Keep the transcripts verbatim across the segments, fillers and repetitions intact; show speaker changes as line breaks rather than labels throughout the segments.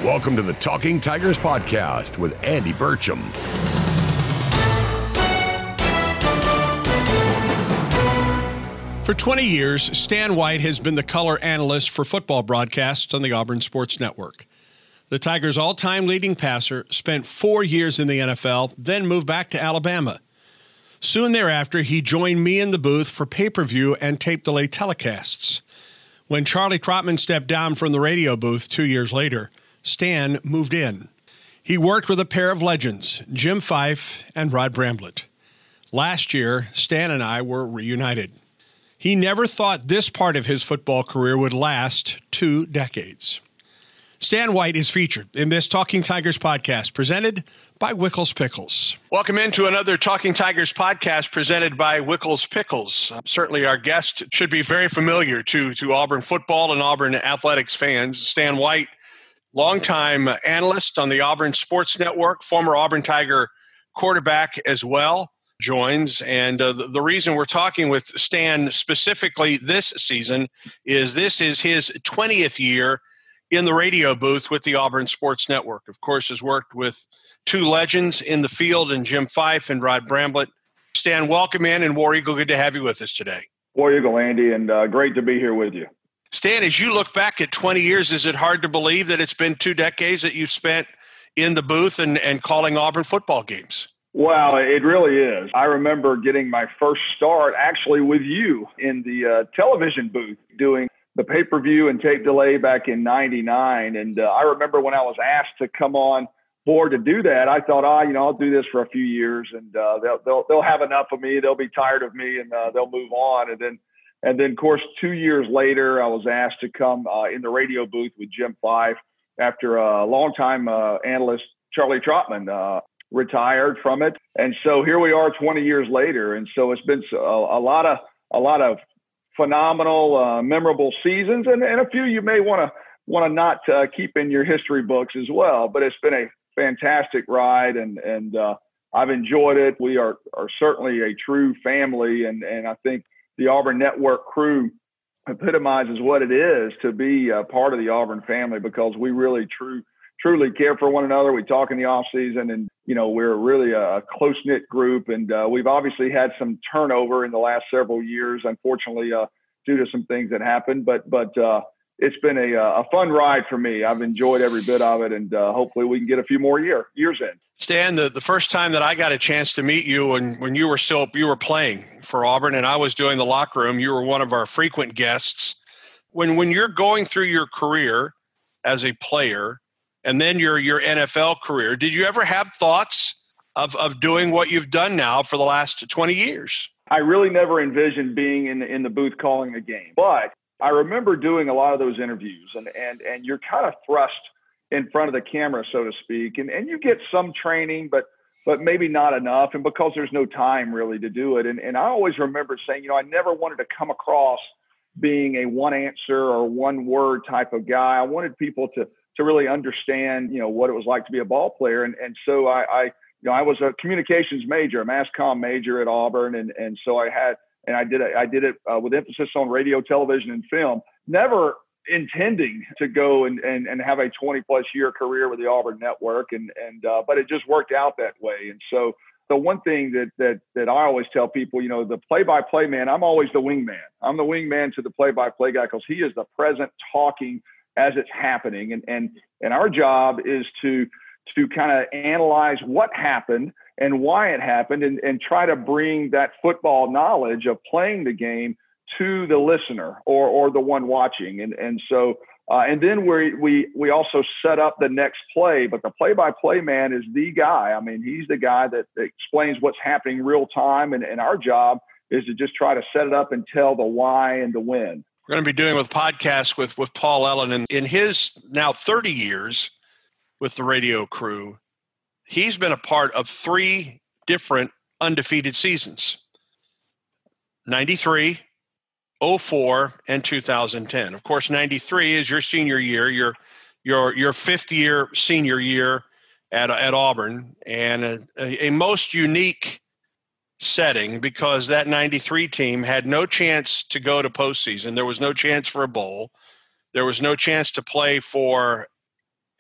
Welcome to the Talking Tigers podcast with Andy Burcham.
For twenty years, Stan White has been the color analyst for football broadcasts on the Auburn Sports Network. The Tigers' all-time leading passer spent four years in the N F L, then moved back to Alabama. Soon thereafter, he joined me in the booth for pay-per-view and tape delay telecasts. When Charlie Trotman stepped down from the radio booth two years later, Stan moved in. He worked with a pair of legends, Jim Fife and Rod Bramblett. Last year, Stan and I were reunited. He never thought this part of his football career would last two decades. Stan White is featured in this Talking Tigers podcast presented by Wickles Pickles. Welcome into another Talking Tigers podcast presented by Wickles Pickles. Uh, certainly our guest should be very familiar to, to Auburn football and Auburn athletics fans. Stan White, longtime analyst on the Auburn Sports Network, former Auburn Tiger quarterback as well, joins. And uh, the, the reason we're talking with Stan specifically this season is this is his twentieth year in the radio booth with the Auburn Sports Network. Of course, has worked with two legends in the field, and Jim Fife and Rod Bramblett. Stan, welcome in, and War Eagle, good to have you with us today.
War Eagle, Andy, and uh, great to be here with you.
Stan, as you look back at twenty years, is it hard to believe that it's been two decades that you've spent in the booth and, and calling Auburn football games?
Well, it really is. I remember getting my first start actually with you in the uh, television booth doing the pay-per-view and tape delay back in ninety-nine. And uh, I remember when I was asked to come on board to do that, I thought, ah, you know, I'll do this for a few years and uh, they'll, they'll, they'll have enough of me. They'll be tired of me and uh, they'll move on. And then, and then of course, two years later, I was asked to come uh, in the radio booth with Jim Fife after a longtime uh, analyst, Charlie Trotman, uh, retired from it. And so here we are twenty years later. And so it's been a, a lot of, a lot of phenomenal, uh, memorable seasons, and, and a few you may want to want to not uh, keep in your history books as well. But it's been a fantastic ride, and and uh, I've enjoyed it. We are are certainly a true family, and and I think the Auburn Network crew epitomizes what it is to be a part of the Auburn family, because we really true truly care for one another. We talk in the off season, and you know, we're really a close knit group, and uh, we've obviously had some turnover in the last several years, unfortunately, uh, due to some things that happened. But but uh, it's been a a fun ride for me. I've enjoyed every bit of it, and uh, hopefully we can get a few more year years in.
Stan, the, the first time that I got a chance to meet you, when when you were still you were playing for Auburn, and I was doing the locker room, you were one of our frequent guests. When when you're going through your career as a player, and then your your N F L career, did you ever have thoughts of, of doing what you've done now for the last twenty years?
I really never envisioned being in the, in the booth calling a game. But I remember doing a lot of those interviews, and, and, and you're kind of thrust in front of the camera, so to speak. And, and you get some training, but but maybe not enough. And because there's no time really to do it. And, and I always remember saying, you know, I never wanted to come across being a one answer or one word type of guy. I wanted people to to really understand, you know, what it was like to be a ball player. And and so I, I, you know, I was a communications major, a mass comm major at Auburn. And, and so I had, and I did it, I did it uh, with emphasis on radio, television, and film, never intending to go and, and, and have a twenty plus year career with the Auburn Network. And, and, uh, but it just worked out that way. And so the one thing that, that, that I always tell people, you know, the play-by-play man, I'm always the wingman. I'm the wingman to the play-by-play guy, because he is the present talking as it's happening. And, and, and our job is to, to kind of analyze what happened and why it happened, and, and try to bring that football knowledge of playing the game to the listener or, or the one watching. And, and so, uh, and then we, we, we also set up the next play, but the play-by-play man is the guy. I mean, he's the guy that, that explains what's happening real time. And, and our job is to just try to set it up and tell the why and the when.
We're going to be doing with podcasts with, with Paul Ellen, and in his now thirty years with the radio crew, he's been a part of three different undefeated seasons: ninety-three, oh four, and two thousand ten. Of course, ninety-three is your senior year, your your your fifth year senior year at at Auburn, and a, a, a most unique setting, because that ninety-three team had no chance to go to postseason. There was no chance for a bowl. There was no chance to play for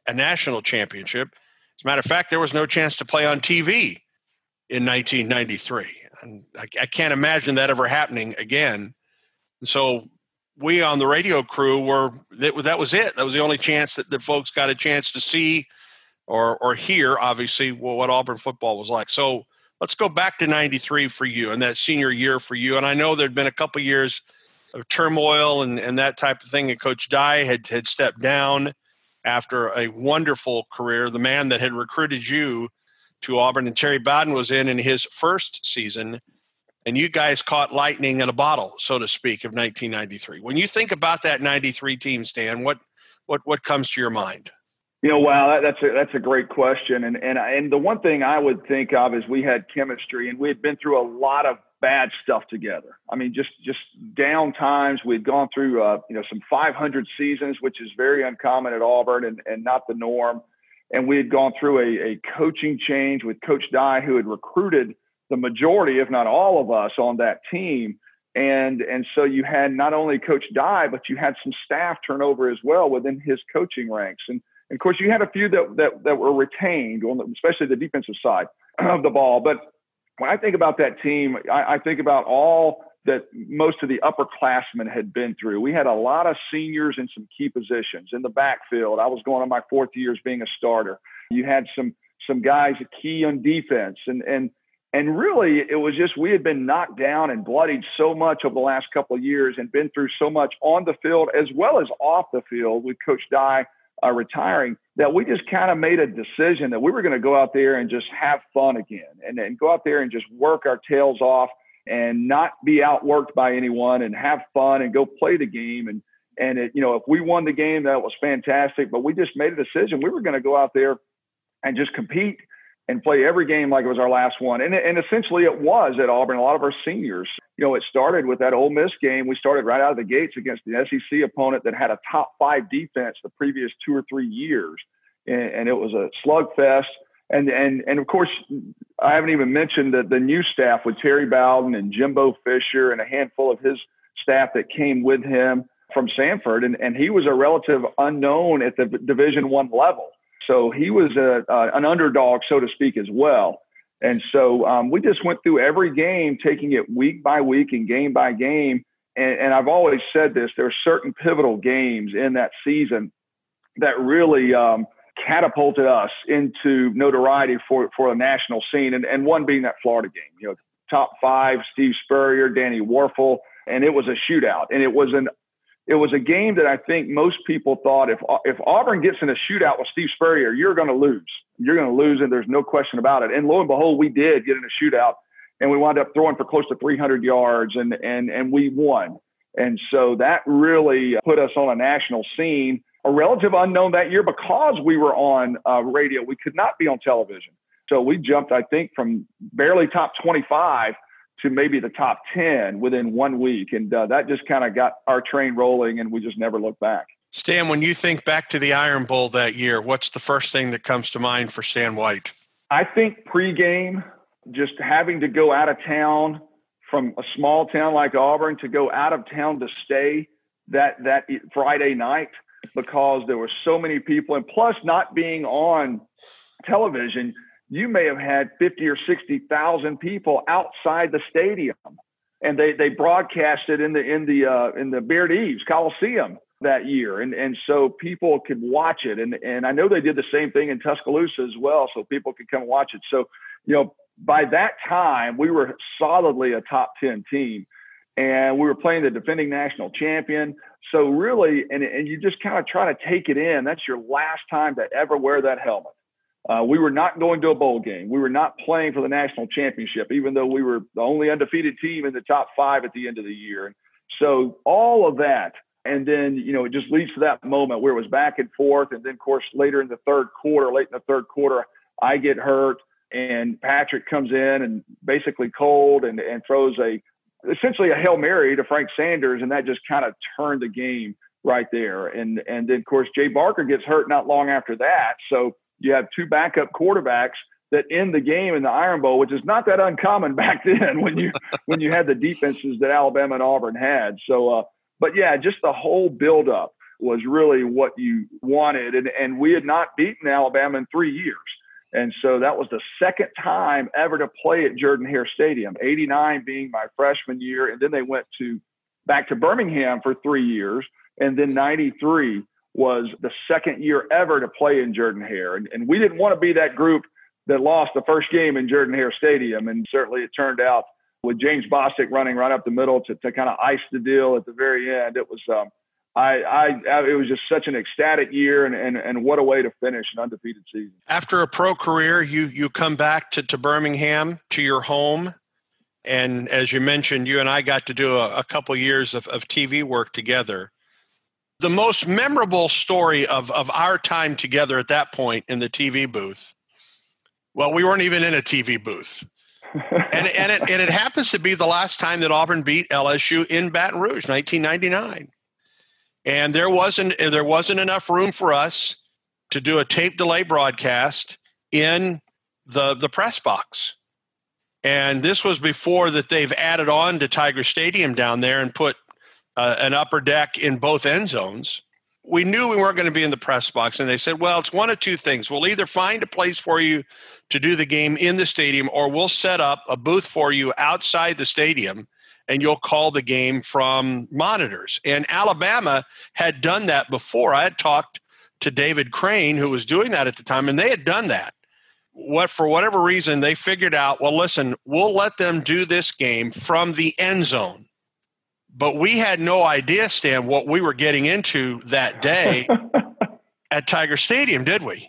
a national championship. As a matter of fact, there was no chance to play on T V in nineteen ninety-three. And I, I can't imagine that ever happening again. And so we on the radio crew were, that, that was it. That was the only chance that the folks got a chance to see or or hear, obviously, what Auburn football was like. So let's go back to ninety-three for you and that senior year for you. And I know there'd been a couple of years of turmoil and, and that type of thing. And Coach Dye had, had stepped down after a wonderful career. The man that had recruited you to Auburn, and Terry Bowden was in in his first season, and you guys caught lightning in a bottle, so to speak, of nineteen ninety-three. When you think about that ninety-three team, Stan, what what what comes to your mind?
You know, wow, that, that's a that's a great question, and and and the one thing I would think of is we had chemistry, and we had been through a lot of bad stuff together. I mean, just just down times. We'd gone through uh, you know some five hundred seasons, which is very uncommon at Auburn and and not the norm. And we had gone through a, a coaching change with Coach Dye, who had recruited the majority, if not all of us, on that team. And and so you had not only Coach Dye, but you had some staff turnover as well within his coaching ranks. And, and of course, you had a few that, that, that were retained, on the, especially the defensive side of the ball. But when I think about that team, I, I think about all that most of the upperclassmen had been through. We had a lot of seniors in some key positions in the backfield. I was going on my fourth year as being a starter. You had some some guys key on defense. And and and really, it was just we had been knocked down and bloodied so much over the last couple of years and been through so much on the field as well as off the field with Coach Dye uh, retiring, that we just kind of made a decision that we were going to go out there and just have fun again and, and go out there and just work our tails off and not be outworked by anyone and have fun and go play the game. And, and it, you know, if we won the game, that was fantastic, but we just made a decision. We were going to go out there and just compete and play every game like it was our last one. And, and essentially it was at Auburn. A lot of our seniors, you know, it started with that Ole Miss game. We started right out of the gates against the S E C opponent that had a top five defense the previous two or three years. And, and it was a slugfest. And, and, and of course, I haven't even mentioned the, the new staff with Terry Bowden and Jimbo Fisher and a handful of his staff that came with him from Sanford. And, and he was a relative unknown at the Division One level. So he was a, uh, an underdog, so to speak, as well. And so um, we just went through every game, taking it week by week and game by game. And, and I've always said this, there are certain pivotal games in that season that really um, – catapulted us into notoriety for, for a national scene. And, and one being that Florida game, you know, top five, Steve Spurrier, Danny Warfel, and it was a shootout. And it was an, it was a game that I think most people thought if, if Auburn gets in a shootout with Steve Spurrier, you're going to lose, you're going to lose. And there's no question about it. And lo and behold, we did get in a shootout and we wound up throwing for close to three hundred yards and, and, and we won. And so that really put us on a national scene. A relative unknown that year because we were on uh, radio. We could not be on television. So we jumped, I think, from barely top twenty-five to maybe the top ten within one week. And uh, that just kind of got our train rolling, and we just never looked back.
Stan, when you think back to the Iron Bowl that year, what's the first thing that comes to mind for Stan White?
I think pregame, just having to go out of town from a small town like Auburn to go out of town to stay that that Friday night, because there were so many people, and plus not being on television, you may have had fifty or sixty thousand people outside the stadium, and they they broadcasted in the in the uh, in the Beard Eaves Coliseum that year, and and so people could watch it, and and I know they did the same thing in Tuscaloosa as well, so people could come watch it. So you know, by that time we were solidly a top ten team. And we were playing the defending national champion. So really, and, and you just kind of try to take it in. That's your last time to ever wear that helmet. Uh, we were not going to a bowl game. We were not playing for the national championship, even though we were the only undefeated team in the top five at the end of the year. And so all of that. And then, you know, it just leads to that moment where it was back and forth. And then, of course, later in the third quarter, late in the third quarter, I get hurt. And Patrick comes in and basically cold and, and throws a essentially a Hail Mary to Frank Sanders, and that just kind of turned the game right there. And and then, of course, Jay Barker gets hurt not long after that. So you have two backup quarterbacks that end the game in the Iron Bowl, which is not that uncommon back then when you when you had the defenses that Alabama and Auburn had. So, uh, but, yeah, just the whole buildup was really what you wanted. And, and we had not beaten Alabama in three years. And so that was the second time ever to play at Jordan-Hare Stadium, eighty-nine being my freshman year. And then they went to back to Birmingham for three years. And then ninety-three was the second year ever to play in Jordan-Hare. And, and we didn't want to be that group that lost the first game in Jordan-Hare Stadium. And certainly it turned out with James Bostic running right up the middle to, to kind of ice the deal at the very end. It was, um, I, I, it was just such an ecstatic year, and, and, and what a way to finish an undefeated season.
After a pro career, you, you come back to, to Birmingham, to your home. And as you mentioned, you and I got to do a, a couple years of, of T V work together. The most memorable story of, of our time together at that point in the T V booth, well, we weren't even in a T V booth. and and it, and it happens to be the last time that Auburn beat L S U in Baton Rouge, nineteen ninety-nine. And there wasn't there wasn't enough room for us to do a tape delay broadcast in the the press box. And this was before that they've added on to Tiger Stadium down there and put uh, an upper deck in both end zones. We knew we weren't going to be in the press box, and they said, well, it's one of two things. We'll either find a place for you to do the game in the stadium, or we'll set up a booth for you outside the stadium, and you'll call the game from monitors. And Alabama had done that before. I had talked to David Crane, who was doing that at the time, and they had done that. What, for whatever reason, they figured out, well, listen, we'll let them do this game from the end zone. But we had no idea, Stan, what we were getting into that day at Tiger Stadium, did we?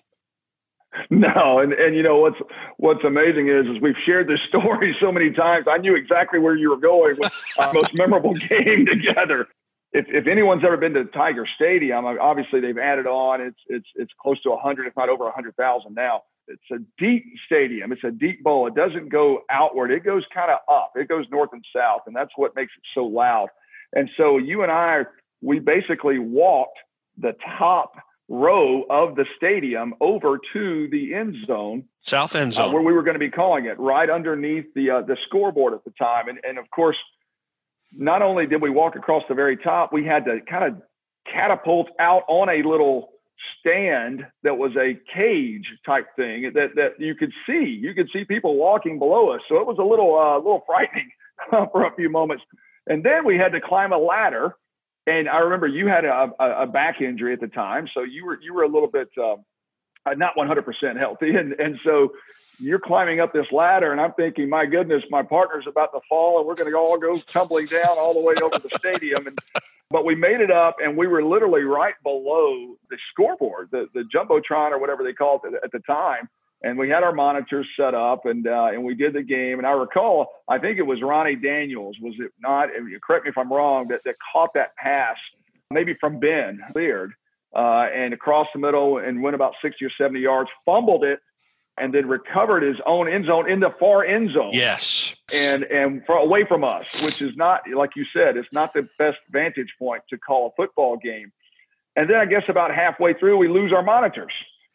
No, and, and you know what's what's amazing is is we've shared this story so many times. I knew exactly where you were going with our most memorable game together. If if anyone's ever been to Tiger Stadium, obviously they've added on. It's it's it's close to a hundred, if not over a hundred thousand now. It's a deep stadium. It's a deep bowl. It doesn't go outward. It goes kind of up. It goes north and south, and that's what makes it so loud. And so you and I, we basically walked the top row of the stadium over to the end zone,
south end zone,
uh, where we were going to be calling it, right underneath the uh, the scoreboard at the time. And and of course, not only did we walk across the very top, we had to kind of catapult out on a little stand that was a cage type thing that that you could see. You could see people walking below us, so it was a little uh, little frightening for a few moments. And then we had to climb a ladder. And I remember you had a, a, a back injury at the time, so you were you were a little bit uh, not one hundred percent healthy, and and so you're climbing up this ladder, and I'm thinking, my goodness, my partner's about to fall, and we're going to all go tumbling down all the way over the stadium. And but we made it up, and we were literally right below the scoreboard, the the jumbotron or whatever they called it at the time. And we had our monitors set up, and uh, and we did the game. And I recall, I think it was Ronnie Daniels, was it not? Correct me if I'm wrong, that, that caught that pass, maybe from Ben Beard, uh, and across the middle and went about sixty or seventy yards, fumbled it, and then recovered his own end zone in the far end zone.
Yes.
And and for, away from us, which is not, like you said, it's not the best vantage point to call a football game. And then I guess about halfway through, we lose our monitors.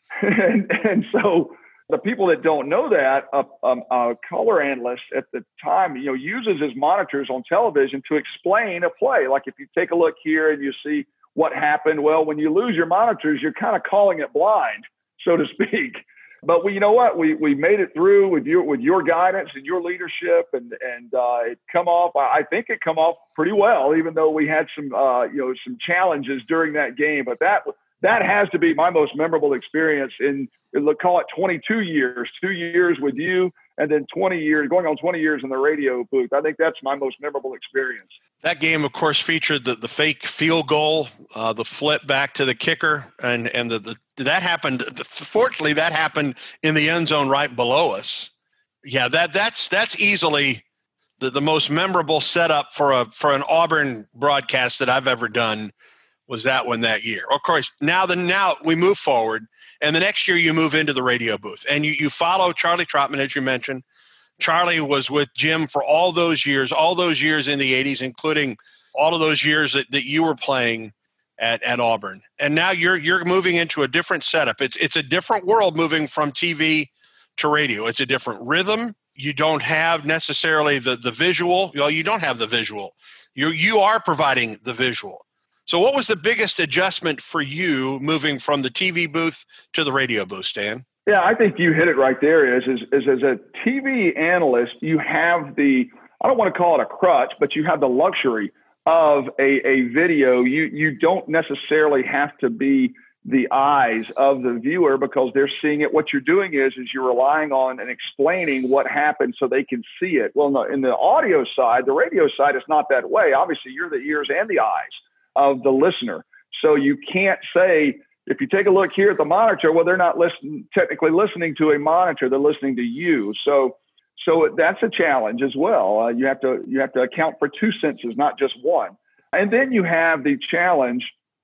and, and so the people that don't know that, a, a, a color analyst at the time, you know, uses his monitors on television to explain a play. Like if you take a look here and you see what happened, well, when you lose your monitors, you're kind of calling it blind, so to speak. But we, you know what, we we made it through with your with your guidance and your leadership, and and uh, it come off. I think it come off pretty well, even though we had some uh, you know some challenges during that game. But that that has to be my most memorable experience in, let's call it twenty-two years, two years with you, and then twenty years, going on twenty years in the radio booth. I think that's my most memorable experience.
That game, of course, featured the, the fake field goal, uh, the flip back to the kicker, and and the, the that happened. Fortunately, that happened in the end zone right below us. Yeah, that that's that's easily the, the most memorable setup for a for an Auburn broadcast that I've ever done. Was that one that year? Of course, now the now we move forward, and the next year you move into the radio booth, and you you follow Charlie Trotman, as you mentioned. Charlie was with Jim for all those years, all those years in the eighties, including all of those years that, that you were playing at, at Auburn. And now you're you're moving into a different setup. It's it's a different world moving from T V to radio. It's a different rhythm. You don't have necessarily the, the visual. Well, you don't have the visual. You you are providing the visual. So what was the biggest adjustment for you moving from the T V booth to the radio booth, Stan?
Yeah, I think you hit it right there. Is, is, is as a T V analyst, you have the, I don't want to call it a crutch, but you have the luxury of a, a video. You, you don't necessarily have to be the eyes of the viewer because they're seeing it. What you're doing is, is you're relying on and explaining what happened so they can see it. Well, no, in the audio side, the radio side is not that way. Obviously, you're the ears and the eyes of the listener. So you can't say, if you take a look here at the monitor, well, they're not listening, technically listening to a monitor, they're listening to you. So, so that's a challenge as well. Uh, you have to, you have to account for two senses, not just one. And then you have the challenge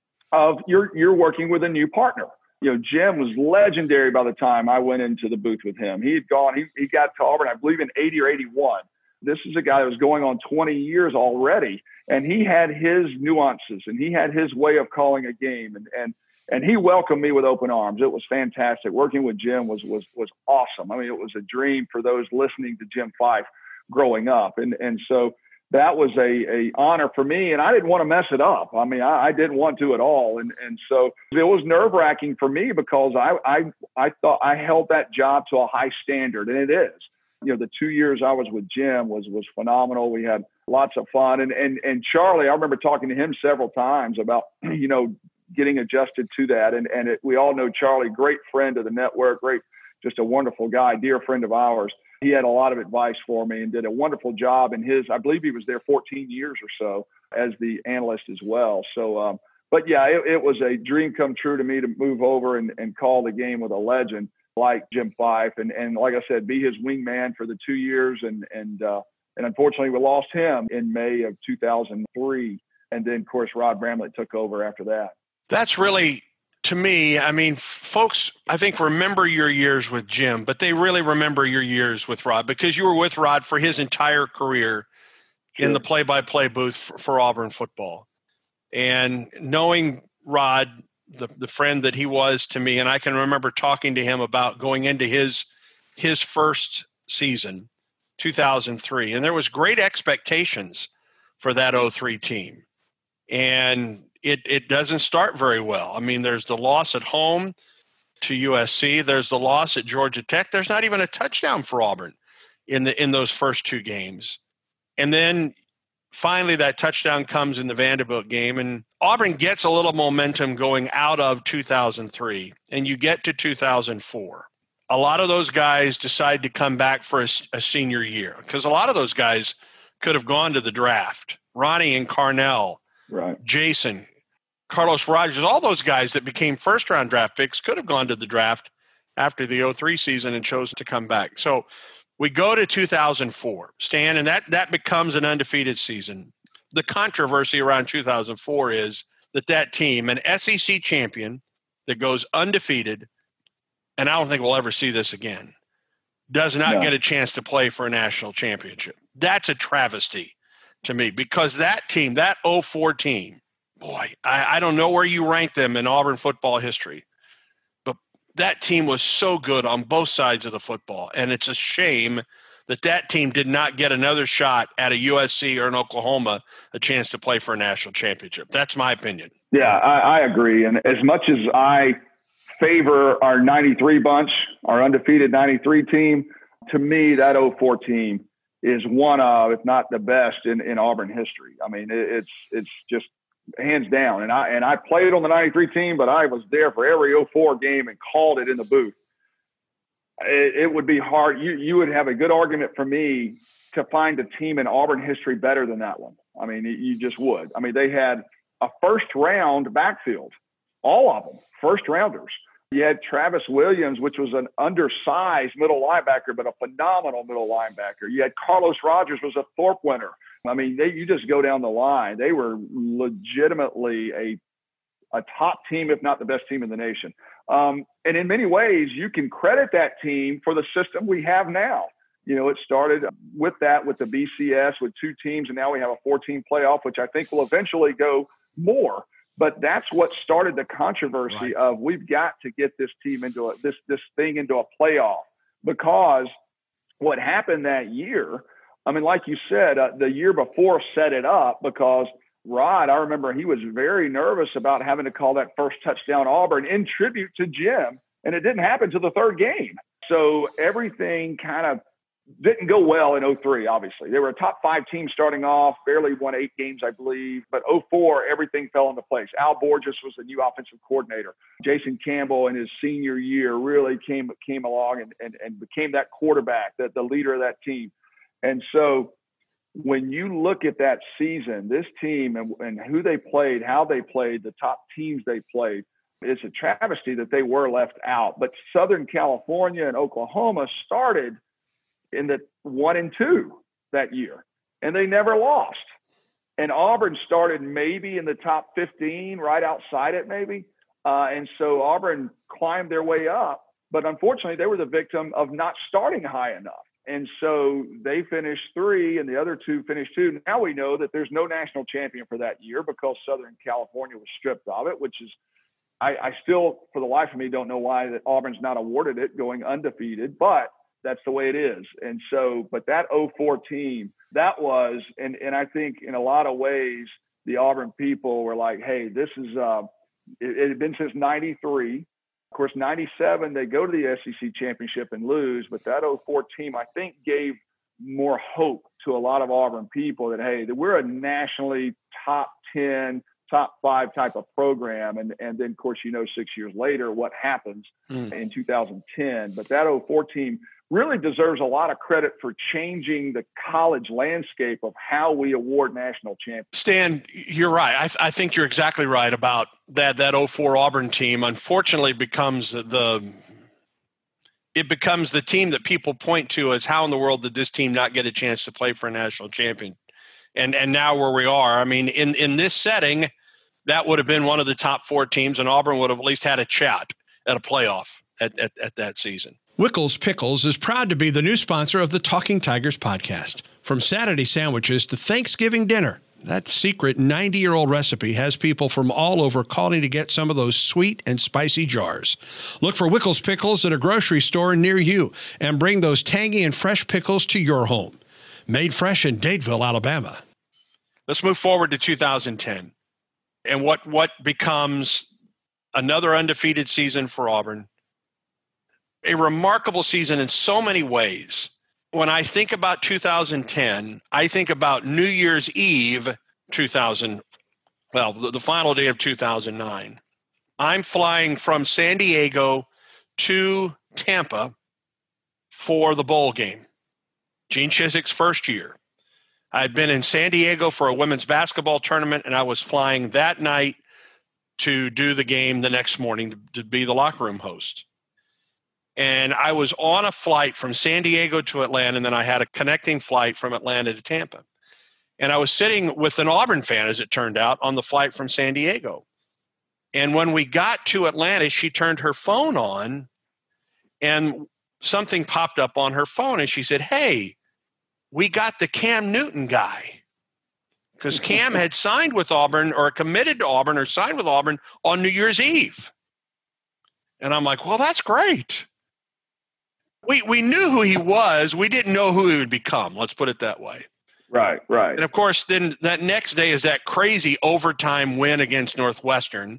of you're, you're working with a new partner. You know, Jim was legendary by the time I went into the booth with him. He had gone, he, he got to Auburn, I believe in eighty or eighty-one. This is a guy that was going on twenty years already. And he had his nuances and he had his way of calling a game. And, and, and he welcomed me with open arms. It was fantastic. Working with Jim was, was, was awesome. I mean, it was a dream for those listening to Jim Fife growing up. And, and so that was a, a honor for me. And I didn't want to mess it up. I mean, I, I didn't want to at all. And, and so it was nerve wracking for me because I, I, I thought I held that job to a high standard, and it is. You know, the two years I was with Jim was, was phenomenal. We had lots of fun. And, and, and Charlie, I remember talking to him several times about, you know, getting adjusted to that. And, and it, we all know Charlie, great friend of the network, great, just a wonderful guy, dear friend of ours. He had a lot of advice for me and did a wonderful job in his, I believe he was there fourteen years or so as the analyst as well. So, um, but yeah, it, it was a dream come true to me to move over and, and call the game with a legend like Jim Fife. And, and like I said, be his wingman for the two years. And, and, uh, and unfortunately we lost him in May of two thousand three. And then of course, Rod Bramlett took over after that.
That's really, to me, I mean, folks, I think remember your years with Jim, but they really remember your years with Rod because you were with Rod for his entire career sure. in the play-by-play booth for, for Auburn football. And knowing Rod, the, the friend that he was to me, and I can remember talking to him about going into his his first season, two thousand three, and there was great expectations for that oh three team. And It it doesn't start very well. I mean, there's the loss at home to U S C. There's the loss at Georgia Tech. There's not even a touchdown for Auburn in the in those first two games. And then finally that touchdown comes in the Vanderbilt game, and Auburn gets a little momentum going out of two thousand three, and you get to two thousand four. A lot of those guys decide to come back for a, a senior year because a lot of those guys could have gone to the draft. Ronnie and Carnell,
right.
Jason, Carlos Rogers, all those guys that became first-round draft picks could have gone to the draft after the oh three season and chose to come back. So we go to two thousand four, Stan, and that, that becomes an undefeated season. The controversy around two thousand four is that that team, an S E C champion that goes undefeated, and I don't think we'll ever see this again, does not no. get a chance to play for a national championship. That's a travesty to me because that team, that oh four team, boy, I, I don't know where you rank them in Auburn football history, but that team was so good on both sides of the football, and it's a shame that that team did not get another shot at a U S C or an Oklahoma a chance to play for a national championship. That's my opinion.
Yeah, I, I agree. And as much as I favor our ninety-three bunch, our undefeated ninety-three team, to me, that oh four team is one of, if not the best in, in Auburn history. I mean, it, it's it's just hands down. And I and I played on the ninety-three team, but I was there for every oh four game and called it in the booth. It, it would be hard. You you would have a good argument for me to find a team in Auburn history better than that one. I mean, you just would. I mean, they had a first round backfield, all of them first rounders. You had Travis Williams, which was an undersized middle linebacker, but a phenomenal middle linebacker. You had Carlos Rogers, was a Thorpe winner. I mean, they, you just go down the line. They were legitimately a a top team, if not the best team in the nation. Um, and in many ways, you can credit that team for the system we have now. You know, it started with that, with the B C S, with two teams, and now we have a four-team playoff, which I think will eventually go more. But that's what started the controversy right. of we've got to get this team into a, this this thing into a playoff, because what happened that year, I mean, like you said, uh, the year before set it up because Rod, I remember he was very nervous about having to call that first touchdown Auburn in tribute to Jim, and it didn't happen to the third game. So everything kind of didn't go well in oh three, obviously. They were a top five team starting off, barely won eight games, I believe. But oh four, everything fell into place. Al Borges was the new offensive coordinator. Jason Campbell in his senior year really came came along and, and, and became that quarterback, that the leader of that team. And so when you look at that season, this team and, and who they played, how they played, the top teams they played, it's a travesty that they were left out. But Southern California and Oklahoma started in the one and two that year, and they never lost. And Auburn started maybe in the top fifteen, right outside it maybe. Uh, and so Auburn climbed their way up, but unfortunately they were the victim of not starting high enough. And so they finished three and the other two finished two. Now we know that there's no national champion for that year because Southern California was stripped of it, which is, I, I still, for the life of me, don't know why that Auburn's not awarded it going undefeated, but that's the way it is. And so, but that oh four team, that was, and, and I think in a lot of ways, the Auburn people were like, hey, this is, uh, it, it had been since ninety-three. Of course, ninety-seven, they go to the S E C championship and lose, but that oh four team, I think, gave more hope to a lot of Auburn people that, hey, that we're a nationally top ten, top five type of program. And, and then, of course, you know, six years later, what happens mm. in two thousand ten. But that oh four team really deserves a lot of credit for changing the college landscape of how we award national champions.
Stan, you're right. I, th- I think you're exactly right about that. That oh four Auburn team, unfortunately, becomes the it becomes the team that people point to as how in the world did this team not get a chance to play for a national champion? And and now where we are, I mean, in, in this setting, that would have been one of the top four teams, and Auburn would have at least had a chat at a playoff at, at, at that season.
Wickles Pickles is proud to be the new sponsor of the Talking Tigers podcast. From Saturday sandwiches to Thanksgiving dinner, that secret ninety-year-old recipe has people from all over calling to get some of those sweet and spicy jars. Look for Wickles Pickles at a grocery store near you and bring those tangy and fresh pickles to your home. Made fresh in Dateville, Alabama.
Let's move forward to two thousand ten and what, what becomes another undefeated season for Auburn. A remarkable season in so many ways. When I think about two thousand ten, I think about New Year's Eve two thousand, well, the, the final day of two thousand nine. I'm flying from San Diego to Tampa for the bowl game. Gene Chizik's first year. I'd been in San Diego for a women's basketball tournament, and I was flying that night to do the game the next morning to, to be the locker room host. And I was on a flight from San Diego to Atlanta, and then I had a connecting flight from Atlanta to Tampa. And I was sitting with an Auburn fan, as it turned out, on the flight from San Diego. And when we got to Atlanta, she turned her phone on, and something popped up on her phone, and she said, hey, we got the Cam Newton guy. Because Cam had signed with Auburn or committed to Auburn or signed with Auburn on New Year's Eve. And I'm like, well, that's great. We we knew who he was. We didn't know who he would become. Let's put it that way.
Right, right.
And, of course, then that next day is that crazy overtime win against Northwestern.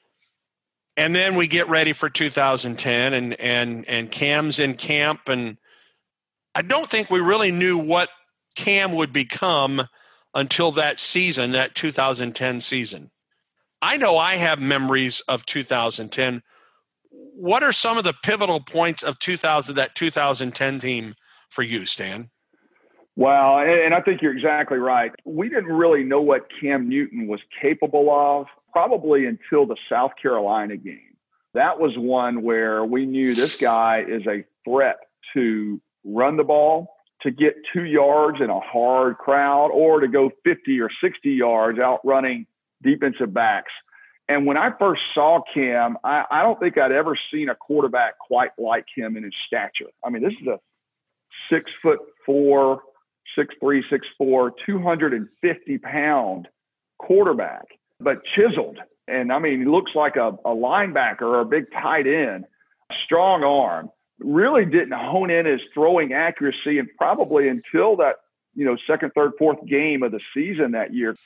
And then we get ready for two thousand ten, and and and Cam's in camp. And I don't think we really knew what Cam would become until that season, that two thousand ten season. I know I have memories of two thousand ten. What are some of the pivotal points of two thousand, that two thousand ten team for you, Stan?
Well, and I think you're exactly right. We didn't really know what Cam Newton was capable of probably until the South Carolina game. That was one where we knew this guy is a threat to run the ball, to get two yards in a hard crowd, or to go fifty or sixty yards outrunning defensive backs. And when I first saw Cam, I, I don't think I'd ever seen a quarterback quite like him in his stature. I mean, this is a six foot four, six three, six four, two hundred fifty pound quarterback, but chiseled. And I mean, he looks like a, a linebacker or a big tight end, strong arm. Really didn't hone in his throwing accuracy, and probably until that, you know, second, third, fourth game of the season that year.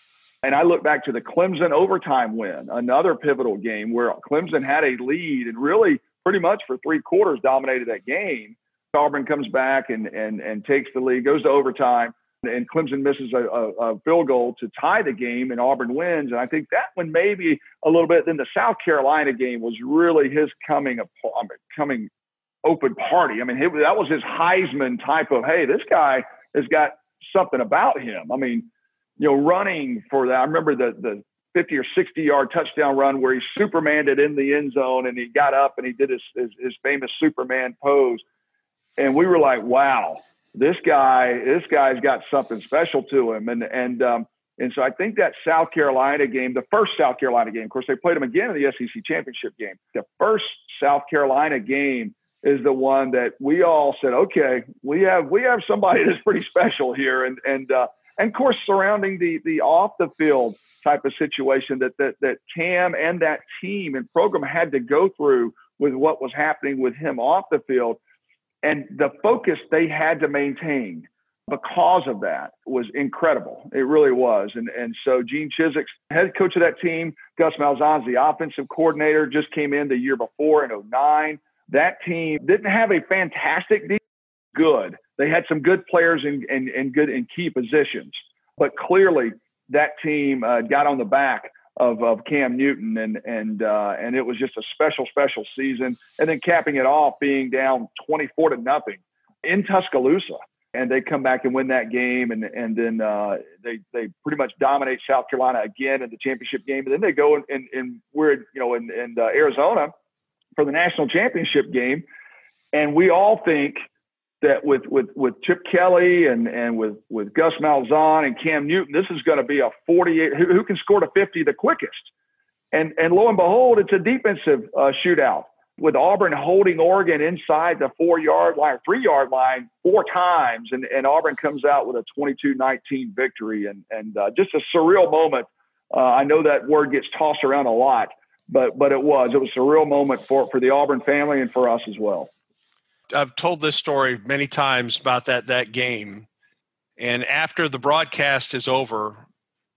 And I look back to the Clemson overtime win, another pivotal game where Clemson had a lead and really pretty much for three quarters dominated that game. Auburn comes back and and and takes the lead, goes to overtime, and Clemson misses a, a, a field goal to tie the game, and Auburn wins. And I think that one maybe a little bit. Then the South Carolina game was really his coming coming open party. I mean, it, that was his Heisman type of, hey, this guy has got something about him. I mean, you know, running for that. I remember the the fifty or sixty yard touchdown run where he Supermaned it in the end zone, and he got up and he did his his, his famous Superman pose. And we were like, wow, this guy, this guy's got something special to him. And, and, um, and so I think that South Carolina game, the first South Carolina game, of course, they played them again in the S E C championship game. The first South Carolina game is the one that we all said, okay, we have, we have somebody that's pretty special here. And, and, uh, and of course, surrounding the, the off the field type of situation that, that, that Cam and that team and program had to go through with what was happening with him off the field. And the focus they had to maintain because of that was incredible. It really was. And and so Gene Chiswick's head coach of that team, Gus Malzahn's the offensive coordinator, just came in the year before in oh nine. That team didn't have a fantastic defense, good. They had some good players in, in, in good in key positions. But clearly that team uh, got on the back of, of Cam Newton, and and uh, and it was just a special, special season. And then capping it off, being down twenty-four to nothing in Tuscaloosa, and they come back and win that game, and and then uh, they they pretty much dominate South Carolina again in the championship game, and then they go and and, and we're you know in, in uh, Arizona for the national championship game, and we all think that with with with Chip Kelly and and with with Gus Malzahn and Cam Newton, this is going to be a forty-eight. Who, who can score to fifty the quickest? And and lo and behold, it's a defensive uh, shootout with Auburn holding Oregon inside the four yard line, three yard line four times, and and Auburn comes out with a twenty-two nineteen victory, and and uh, just a surreal moment. Uh, I know that word gets tossed around a lot, but but it was it was a surreal moment for for the Auburn family and for us as well.
I've told this story many times about that that game. And after the broadcast is over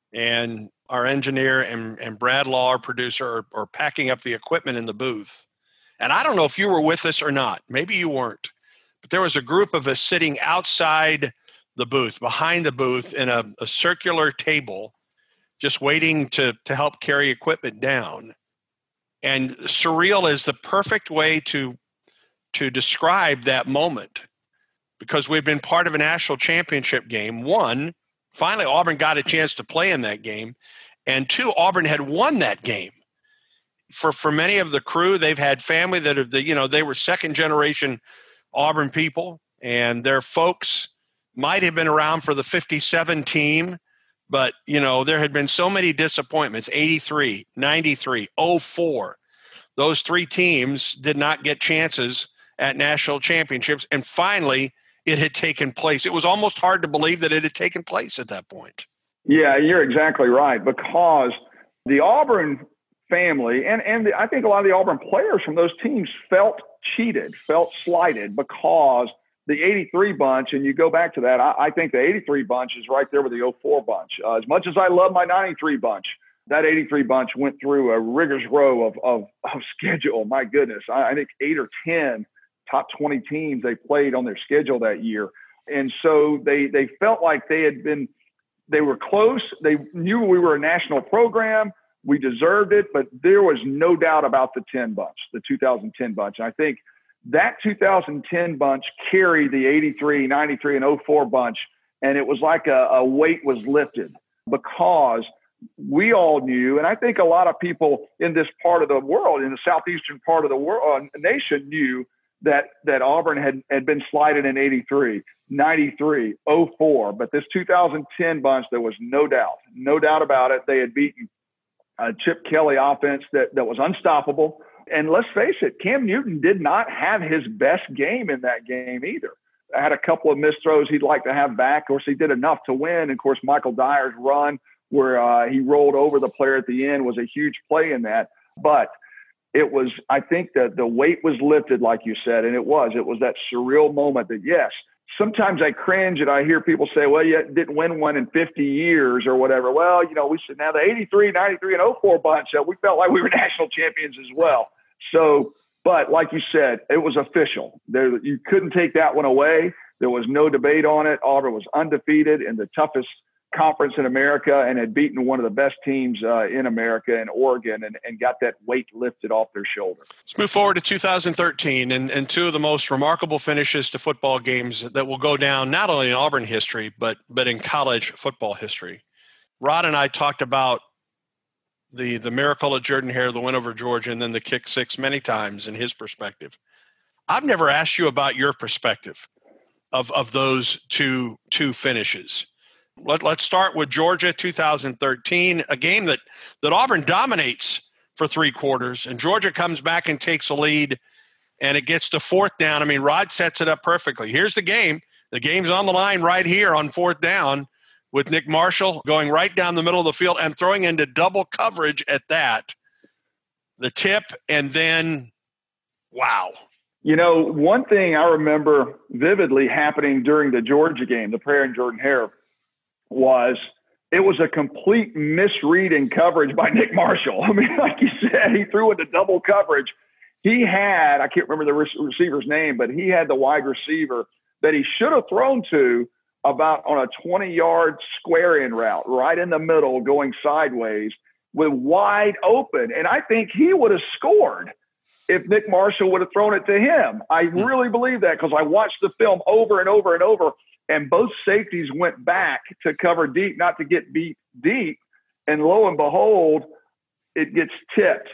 and our engineer and, and Brad Law, our producer, are, are packing up the equipment in the booth. And I don't know if you were with us or not. Maybe you weren't. But there was a group of us sitting outside the booth, behind the booth in a, a circular table, just waiting to, to help carry equipment down. And surreal is the perfect way to to describe that moment, because we've been part of a national championship game. One, finally Auburn got a chance to play in that game, and two, Auburn had won that game. For for many of the crew, they've had family that have, you know, they were second generation Auburn people, and their folks might have been around for the fifty-seven team, but you know, there had been so many disappointments. eighty-three, ninety-three, oh four. Those three teams did not get chances at national championships, and finally it had taken place. It was almost hard to believe that it had taken place at that point.
Yeah, you're exactly right, because the Auburn family and, and the, I think a lot of the Auburn players from those teams felt cheated, felt slighted, because the eighty-three bunch, and you go back to that, I, I think the eighty-three bunch is right there with the oh four bunch. Uh, as much as I love my ninety-three bunch, that eighty-three bunch went through a rigorous row of, of, of schedule. My goodness, I, I think eight or ten top twenty teams they played on their schedule that year. And so they, they felt like they had been, they were close. They knew we were a national program. We deserved it, but there was no doubt about the ten bunch, the two thousand ten bunch. And I think that two thousand ten bunch carried the eighty-three, ninety-three, and oh four bunch. And it was like a, a weight was lifted, because we all knew, and I think a lot of people in this part of the world, in the southeastern part of the world, uh, nation knew that that Auburn had, had been slighted in eighty-three, ninety-three, oh four. But this two thousand ten bunch, there was no doubt, no doubt about it. They had beaten a Chip Kelly offense that, that was unstoppable. And let's face it, Cam Newton did not have his best game in that game either. I had a couple of missed throws he'd like to have back. Of course, he did enough to win. And of course, Michael Dyer's run where uh, he rolled over the player at the end was a huge play in that. But it was, I think that the weight was lifted, like you said, and it was, it was that surreal moment that, yes, sometimes I cringe and I hear people say, well, you didn't win one in fifty years or whatever. Well, you know, we said now the eighty-three, ninety-three, and oh four bunch, uh, we felt like we were national champions as well. So, but like you said, it was official. There, you couldn't take that one away. There was no debate on it. Auburn was undefeated in the toughest conference in America and had beaten one of the best teams uh, in America in Oregon and, and got that weight lifted off their shoulder.
Let's move forward to two thousand thirteen and, and two of the most remarkable finishes to football games that will go down not only in Auburn history, but but in college football history. Rod and I talked about the, the miracle of Jordan Hare, the win over Georgia, and then the kick six many times in his perspective. I've never asked you about your perspective of, of those two, two finishes. Let, let's start with Georgia two thousand thirteen, a game that, that Auburn dominates for three quarters, and Georgia comes back and takes a lead, and it gets to fourth down. I mean, Rod sets it up perfectly. Here's the game. The game's on the line right here on fourth down with Nick Marshall going right down the middle of the field and throwing into double coverage at that. The tip, and then, wow.
You know, one thing I remember vividly happening during the Georgia game, the prayer in Jordan Hare, was it was a complete misread in coverage by Nick Marshall. I mean, like you said, he threw into double coverage. He had, I can't remember the receiver's name, but he had the wide receiver that he should have thrown to about on a twenty-yard square-in route, right in the middle, going sideways, with wide open. And I think he would have scored if Nick Marshall would have thrown it to him. I really believe that because I watched the film over and over and over. And both safeties went back to cover deep, not to get beat deep. And lo and behold, it gets tipped.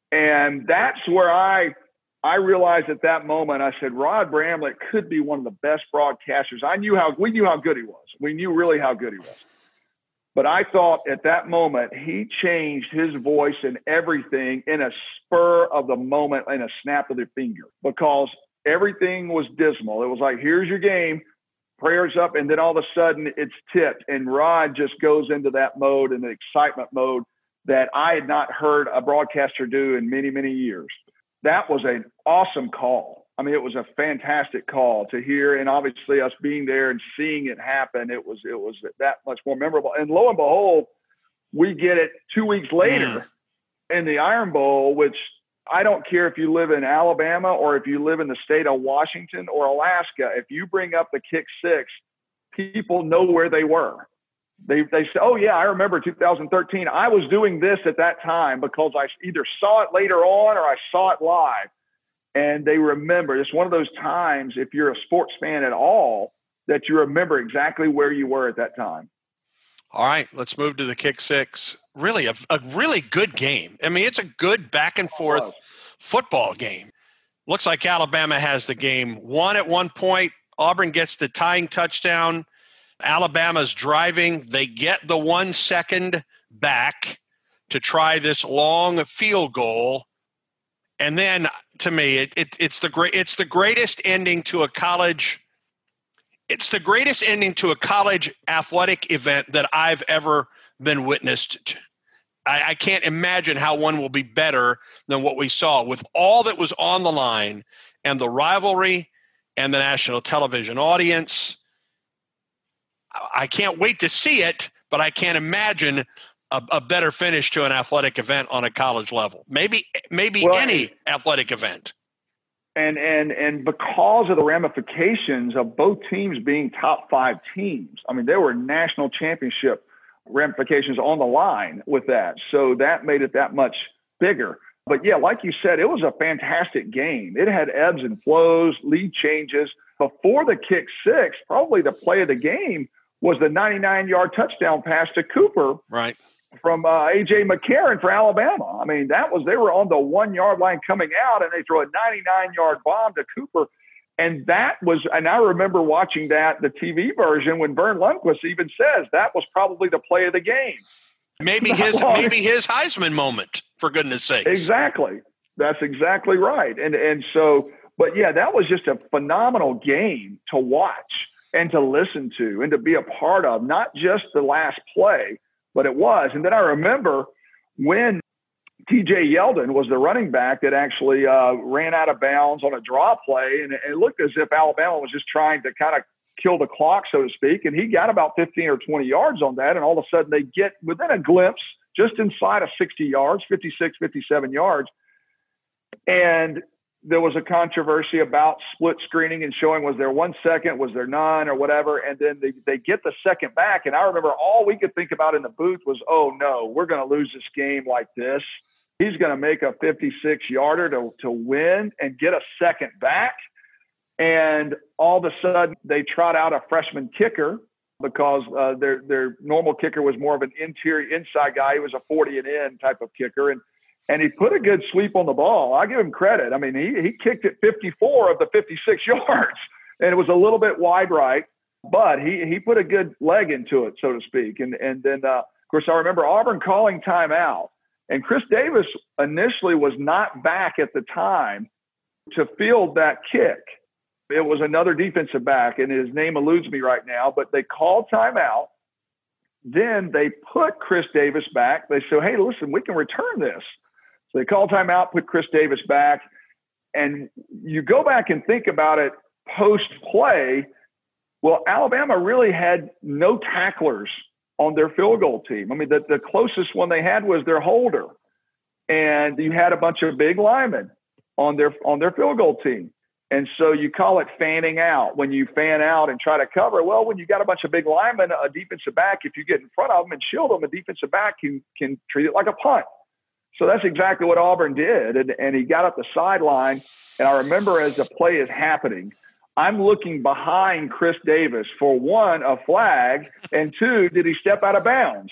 And that's where I I realized at that moment, I said, Rod Bramlett could be one of the best broadcasters. I knew how we knew how good he was. We knew really how good he was. But I thought at that moment, he changed his voice and everything in a spur of the moment, in a snap of the finger, because everything was dismal. It was like, here's your game. Prayers up, and then all of a sudden it's tipped, and Rod just goes into that mode and the excitement mode that I had not heard a broadcaster do in many, many years. That was an awesome call. I mean, it was a fantastic call to hear, and obviously us being there and seeing it happen, it was it was that much more memorable. And lo and behold, we get it two weeks later yeah. in the Iron Bowl, which I don't care if you live in Alabama or if you live in the state of Washington or Alaska. If you bring up the kick six, people know where they were. They they say, oh, yeah, I remember two thousand thirteen. I was doing this at that time because I either saw it later on or I saw it live. And they remember. It's one of those times, if you're a sports fan at all, that you remember exactly where you were at that time.
All right, let's move to the kick six. Really, a, a really good game. I mean, it's a good back and forth football game. Looks like Alabama has the game won at one point. Auburn gets the tying touchdown. Alabama's driving. They get the one second back to try this long field goal. And then, to me, it, it, it's the great. It's the greatest ending to a college. It's the greatest ending to a college athletic event that I've ever been witnessed to. I, I can't imagine how one will be better than what we saw with all that was on the line and the rivalry and the national television audience. I can't wait to see it, but I can't imagine a, a better finish to an athletic event on a college level. Maybe, maybe well, any athletic event.
And and and because of the ramifications of both teams being top five teams, I mean, there were national championship ramifications on the line with that. So that made it that much bigger. But yeah, like you said, it was a fantastic game. It had ebbs and flows, lead changes. Before the kick six, probably the play of the game was the ninety-nine-yard touchdown pass to Cooper.
Right.
From uh, A J McCarron for Alabama. I mean, that was, they were on the one-yard line coming out, and they throw a ninety-nine-yard bomb to Cooper. And that was, and I remember watching that, the T V version, when Vern Lundquist even says that was probably the play of the game.
Maybe his, maybe his Heisman moment, for goodness sakes.
Exactly. That's exactly right. And, and so, but yeah, that was just a phenomenal game to watch and to listen to and to be a part of, not just the last play, but it was. And then I remember when T J Yeldon was the running back that actually uh, ran out of bounds on a draw play, and it looked as if Alabama was just trying to kind of kill the clock, so to speak. And he got about fifteen or twenty yards on that. And all of a sudden they get within a glimpse, just inside of sixty yards, fifty-six, fifty-seven yards. And there was a controversy about split screening and showing, was there one second, was there none or whatever. And then they, they get the second back. And I remember all we could think about in the booth was, oh no, we're going to lose this game like this. He's going to make a fifty-six yarder to, to win and get a second back. And all of a sudden they trot out a freshman kicker because uh, their, their normal kicker was more of an interior inside guy. He was a forty and in type of kicker. And, and he put a good sweep on the ball. I give him credit. I mean, he, he kicked it fifty-four of the fifty-six yards, and it was a little bit wide right, but he, he put a good leg into it, so to speak. And, and then, uh, of course, I remember Auburn calling timeout, and Chris Davis initially was not back at the time to field that kick. It was another defensive back, and his name eludes me right now, but they called timeout. Then they put Chris Davis back. They said, hey, listen, we can return this. So they called timeout, put Chris Davis back. And you go back and think about it post-play. Well, Alabama really had no tacklers on their field goal team. I mean, the, the closest one they had was their holder. And you had a bunch of big linemen on their on their field goal team. And so you call it fanning out. When you fan out and try to cover, well, when you got a bunch of big linemen, a defensive back, if you get in front of them and shield them, a defensive back can, can treat it like a punt. So that's exactly what Auburn did. And, and he got up the sideline. And I remember as the play is happening, I'm looking behind Chris Davis for one, a flag, and two, did he step out of bounds?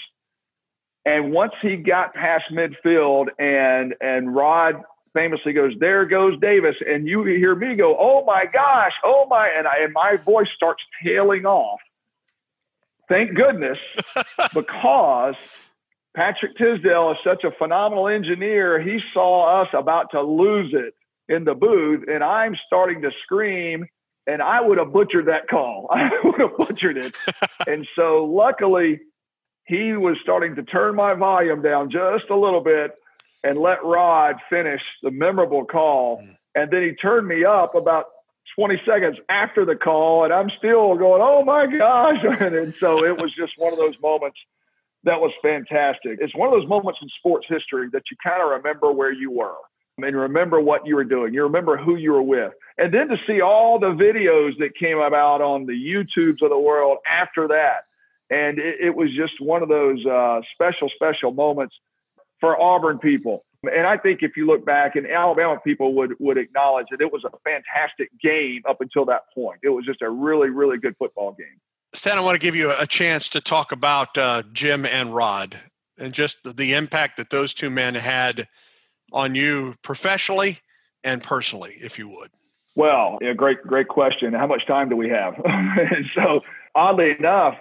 And once he got past midfield and, and Rod famously goes, there goes Davis. And you hear me go, oh my gosh, oh my, and, I, and my voice starts tailing off. Thank goodness, because Patrick Tisdale is such a phenomenal engineer. He saw us about to lose it in the booth, and I'm starting to scream, and I would have butchered that call. I would have butchered it. And so luckily he was starting to turn my volume down just a little bit and let Rod finish the memorable call. And then he turned me up about twenty seconds after the call, and I'm still going, oh my gosh. And so it was just one of those moments that was fantastic. It's one of those moments in sports history that you kind of remember where you were and remember what you were doing. You remember who you were with. And then to see all the videos that came about on the YouTubes of the world after that. And it, it was just one of those uh, special, special moments for Auburn people. And I think if you look back, and Alabama people would, would acknowledge that it was a fantastic game up until that point. It was just a really, really good football game.
Stan, I want to give you a chance to talk about uh, Jim and Rod and just the impact that those two men had on you professionally and personally, if you would.
Well, yeah, great, great question. How much time do we have? And so oddly enough,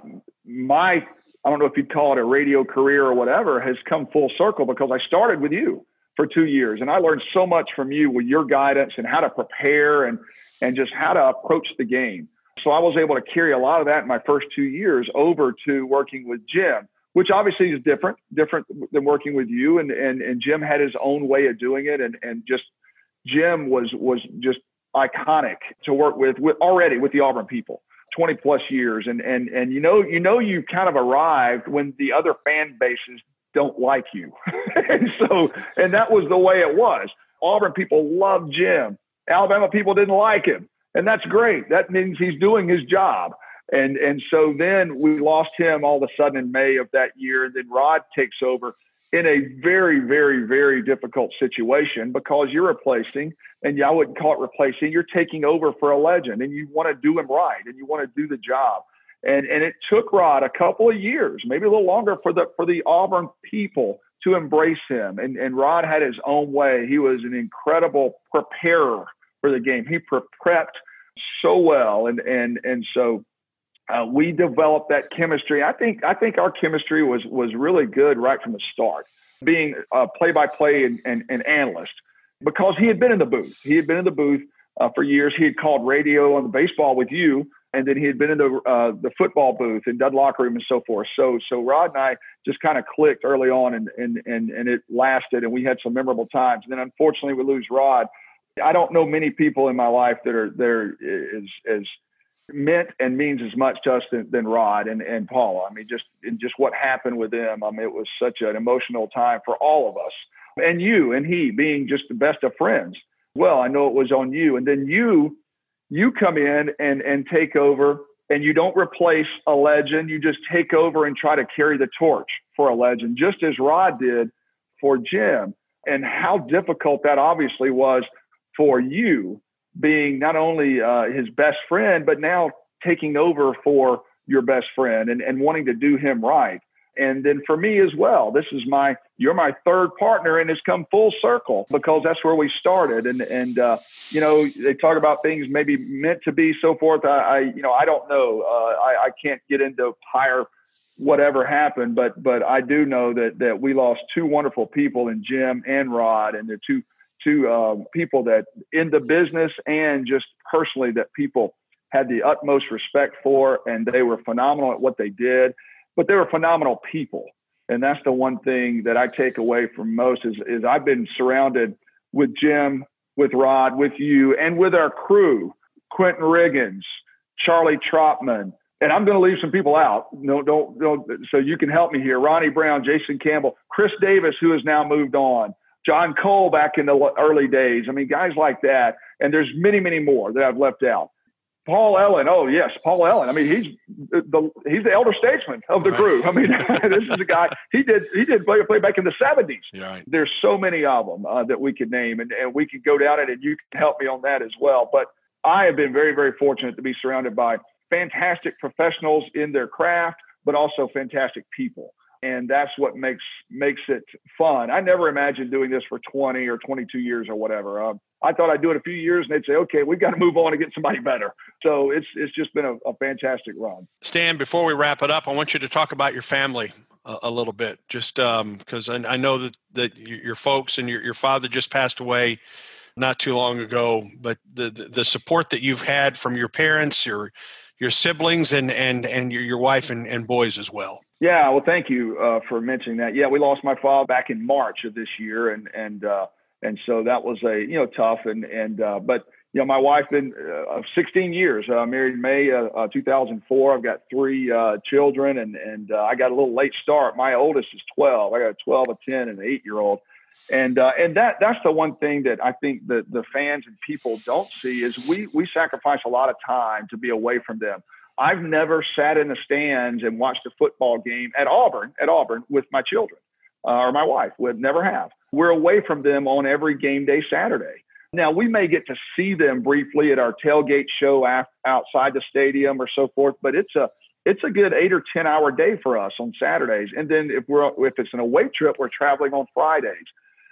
my, I don't know if you'd call it a radio career or whatever, has come full circle because I started with you for two years. And I learned so much from you with your guidance and how to prepare and, and just how to approach the game. So I was able to carry a lot of that in my first two years over to working with Jim, which obviously is different, different than working with you. And, and, and Jim had his own way of doing it. And, and just Jim was, was just iconic to work with, with already with the Auburn people, twenty plus years. And, and, and, you know, you know, you kind of arrived when the other fan bases don't like you. And so, and that was the way it was. Auburn people loved Jim. Alabama people didn't like him. And that's great. That means he's doing his job. And and so then we lost him all of a sudden in May of that year. And then Rod takes over in a very, very, very difficult situation because you're replacing, and I wouldn't call it replacing, you're taking over for a legend, and you want to do him right, and you want to do the job. And and it took Rod a couple of years, maybe a little longer, for the for the Auburn people to embrace him. And, and Rod had his own way. He was an incredible preparer for the game. He pre- prepped so well. And, and, and so uh, we developed that chemistry. I think, I think our chemistry was, was really good right from the start, being a play-by-play and, and, and analyst, because he had been in the booth. He had been in the booth uh, for years. He had called radio on the baseball with you. And then he had been in the uh, the football booth and done locker room and so forth. So so Rod and I just kind of clicked early on, and and and and it lasted, and we had some memorable times. And then unfortunately we lose Rod. I don't know many people in my life that are there as as meant and means as much to us than, than Rod and, and Paula. I mean, just and just what happened with them. I mean, it was such an emotional time for all of us. And you and he being just the best of friends. Well, I know it was on you. And then you, you come in and, and take over, and you don't replace a legend. You just take over and try to carry the torch for a legend, just as Rod did for Jim. And how difficult that obviously was for you, being not only uh, his best friend, but now taking over for your best friend and, and wanting to do him right. And then for me as well, this is my, you're my third partner, and it's come full circle because that's where we started. And, and, uh, you know, they talk about things maybe meant to be, so forth. I, I you know, I don't know. Uh, I, I can't get into higher whatever happened, but, but I do know that, that we lost two wonderful people in Jim and Rod, and they're two, two um, people that in the business and just personally that people had the utmost respect for, and they were phenomenal at what they did. But they were phenomenal people. And that's the one thing that I take away from most is, is I've been surrounded with Jim, with Rod, with you, and with our crew, Quentin Riggins, Charlie Trotman. And I'm going to leave some people out. No, don't, don't. So you can help me here. Ronnie Brown, Jason Campbell, Chris Davis, who has now moved on, John Cole back in the early days. I mean, guys like that. And there's many, many more that I've left out. Paul Ellen. Oh yes, Paul Ellen. I mean, he's the he's the elder statesman of the group. I mean, this is a guy. He did he did play play back in the seventies.
Right.
There's so many of them uh, that we could name, and, and we could go down it, and you can help me on that as well. But I have been very very fortunate to be surrounded by fantastic professionals in their craft, but also fantastic people. And that's what makes makes it fun. I never imagined doing this for twenty or twenty-two years or whatever. Um, I thought I'd do it a few years, and they'd say, "Okay, we've got to move on and get somebody better." So it's it's just been a, a fantastic run.
Stan, before we wrap it up, I want you to talk about your family a, a little bit, just because um, I, I know that that your folks and your your father just passed away not too long ago, but the the, the support that you've had from your parents, your your siblings, and and and your, your wife and, and boys as well.
Yeah, well, thank you uh, for mentioning that. Yeah, we lost my father back in March of this year, and and uh, and so that was a you know tough and and uh, but you know my wife been uh, sixteen years, uh, married in May uh, uh, two thousand four. I've got three uh, children, and and uh, I got a little late start. My oldest is twelve. I got a twelve, a ten, and an eight year old, and uh, and that that's the one thing that I think that the fans and people don't see is we we sacrifice a lot of time to be away from them. I've never sat in the stands and watched a football game at Auburn, at Auburn with my children uh, or my wife. Would never have. We're away from them on every game day Saturday. Now, we may get to see them briefly at our tailgate show af- outside the stadium or so forth, but it's a it's a good eight or ten hour day for us on Saturdays. And then if we're if it's an away trip, we're traveling on Fridays.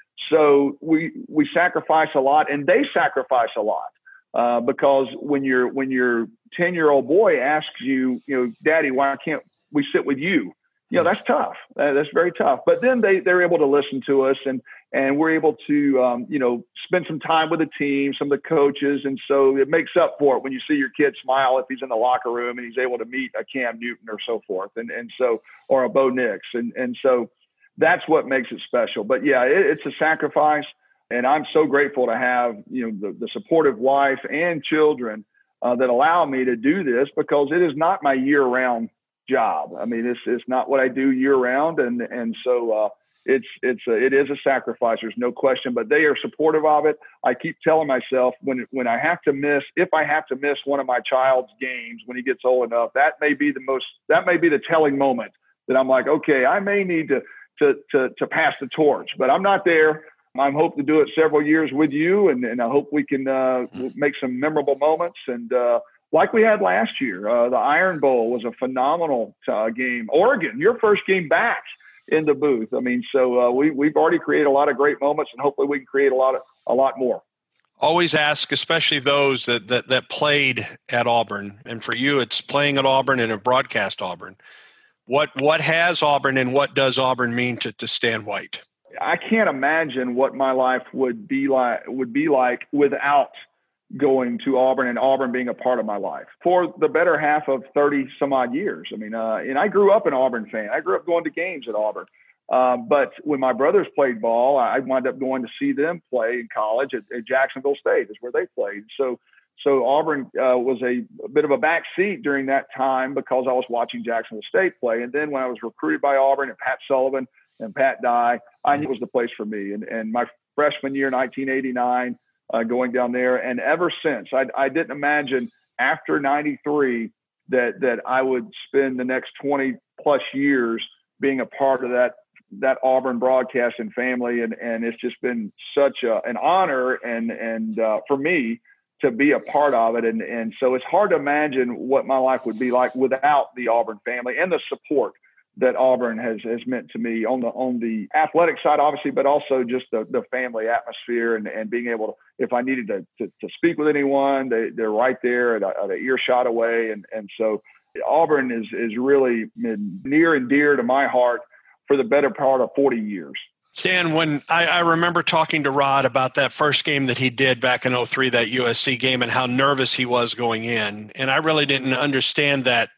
So we we sacrifice a lot, and they sacrifice a lot. Uh, because when your when your ten year old boy asks you, you know, Daddy, why can't we sit with you? You know, that's tough. Uh, that's very tough. But then they they're able to listen to us, and and we're able to um, you know spend some time with the team, some of the coaches, and so it makes up for it when you see your kid smile if he's in the locker room and he's able to meet a Cam Newton or so forth, and and so or a Bo Nix, and and so that's what makes it special. But yeah, it, it's a sacrifice. And I'm so grateful to have, you know, the, the supportive wife and children uh, that allow me to do this because it is not my year-round job. I mean, it's it's not what I do year-round, and and so uh, it's it's a, it is a sacrifice. There's no question. But they are supportive of it. I keep telling myself when when I have to miss, if I have to miss one of my child's games when he gets old enough, that may be the most that may be the telling moment that I'm like, okay, I may need to to to, to pass the torch, but I'm not there. I'm hoping to do it several years with you, and, and I hope we can uh, make some memorable moments. And uh, like we had last year, uh, the Iron Bowl was a phenomenal uh, game. Oregon, your first game back in the booth. I mean, so uh, we, we've already created a lot of great moments, and hopefully we can create a lot of a lot more.
Always ask, especially those that, that, that played at Auburn, and for you, it's playing at Auburn and a broadcast Auburn. What what has Auburn and what does Auburn mean to, to Stan White?
I can't imagine what my life would be like would be like without going to Auburn and Auburn being a part of my life for the better half of thirty some odd years. I mean, uh, and I grew up an Auburn fan. I grew up going to games at Auburn. Uh, but when my brothers played ball, I wound up going to see them play in college at, at Jacksonville State is where they played. So, So Auburn uh, was a, a bit of a back seat during that time because I was watching Jacksonville State play. And then when I was recruited by Auburn and Pat Sullivan and Pat Dye, I knew it was the place for me. And, and my freshman year, nineteen eighty-nine, uh, going down there. And ever since, I, I didn't imagine after ninety-three that that I would spend the next twenty plus years being a part of that that Auburn broadcasting family. And, and it's just been such a, an honor and, and uh, for me to be a part of it. And, and so it's hard to imagine what my life would be like without the Auburn family and the support that Auburn has, has meant to me on the, on the athletic side, obviously, but also just the, the family atmosphere and, and being able to, if I needed to, to, to speak with anyone, they, they're right there at a, at a earshot away. And, and so Auburn is, is really near and dear to my heart for the better part of forty years.
Stan, when I, I remember talking to Rod about that first game that he did back in oh three, that U S C game, and how nervous he was going in. And I really didn't understand that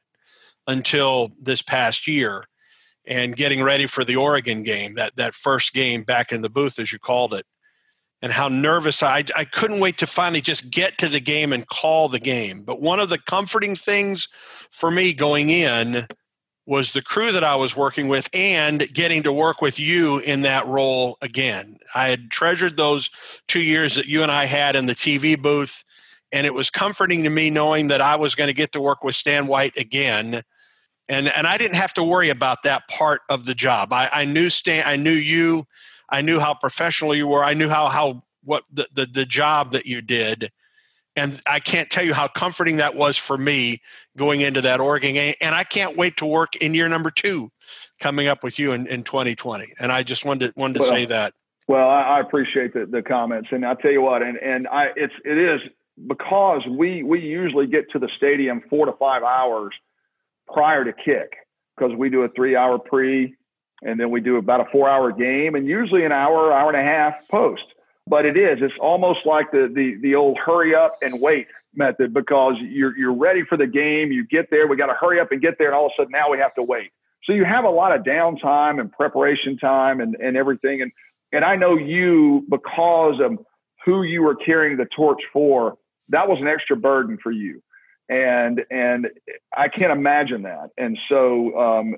until this past year and getting ready for the Oregon game, that, that first game back in the booth, as you called it, and how nervous I, I couldn't wait to finally just get to the game and call the game. But one of the comforting things for me going in was the crew that I was working with and getting to work with you in that role again. I had treasured those two years that you and I had in the T V booth, and it was comforting to me knowing that I was going to get to work with Stan White again. And and I didn't have to worry about that part of the job. I, I knew Stan, I knew you, I knew how professional you were, I knew how how what the, the, the job that you did. And I can't tell you how comforting that was for me going into that Oregon game. And I can't wait to work in year number two coming up with you in, in twenty twenty. And I just wanted to, wanted to
well,
say that.
Well, I, I appreciate the, the comments. And I'll tell you what, and, and I, it's, it is because we, we usually get to the stadium four to five hours prior to kick, because we do a three hour pre, and then we do about a four hour game, and usually an hour, hour and a half post. But it is, it's almost like the, the, the old hurry up and wait method, because you're, you're ready for the game. You get there, we got to hurry up and get there. And all of a sudden now we have to wait. So you have a lot of downtime and preparation time and, and everything. And, and I know you, because of who you were carrying the torch for, that was an extra burden for you. And, and I can't imagine that. And so, um,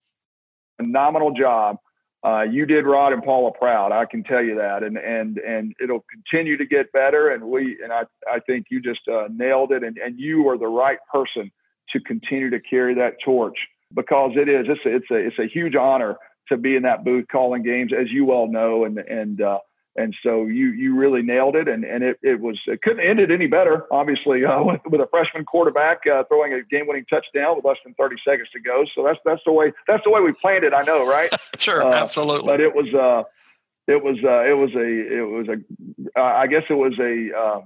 phenomenal job. Uh, you did Rod and Paula proud. I can tell you that. And, and, and it'll continue to get better. And we, and I, I think you just uh, nailed it. And, and you are the right person to continue to carry that torch, because it is, it's a, it's a, it's a huge honor to be in that booth calling games, as you all know. And, and, uh, And so you you really nailed it, and and it, it was it couldn't end it any better. Obviously, uh, with, with a freshman quarterback uh, throwing a game-winning touchdown with less than thirty seconds to go. So that's that's the way that's the way we planned it. I know, right?
Sure,
uh,
absolutely.
But it was uh, it was uh, it was a it was a uh, I guess it was a uh,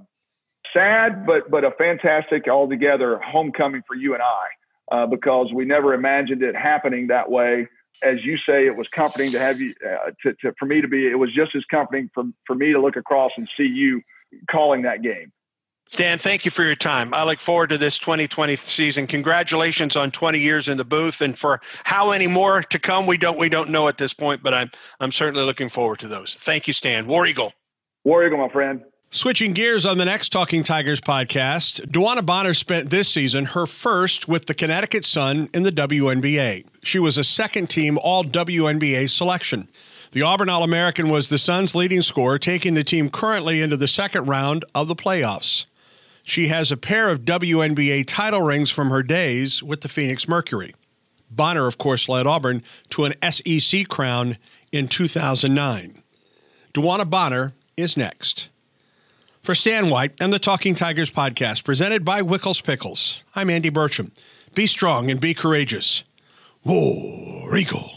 sad but but a fantastic altogether homecoming for you and I, uh, because we never imagined it happening that way. As you say, it was comforting to have you, uh, to, to, for me to be, it was just as comforting for, for me to look across and see you calling that game.
Stan, thank you for your time. I look forward to this twenty twenty season. Congratulations on twenty years in the booth, and for how many more to come, we don't, we don't know at this point, but I'm, I'm certainly looking forward to those. Thank you, Stan. War Eagle.
War Eagle, my friend.
Switching gears on the next Talking Tigers podcast, DeWanna Bonner spent this season her first with the Connecticut Sun in the W N B A. She was a second-team All-W N B A selection. The Auburn All-American was the Sun's leading scorer, taking the team currently into the second round of the playoffs. She has a pair of W N B A title rings from her days with the Phoenix Mercury. Bonner, of course, led Auburn to an S E C crown in two thousand nine. DeWanna Bonner is next. For Stan White and the Talking Tigers podcast, presented by Wickles Pickles, I'm Andy Burcham. Be strong and be courageous. War Eagle.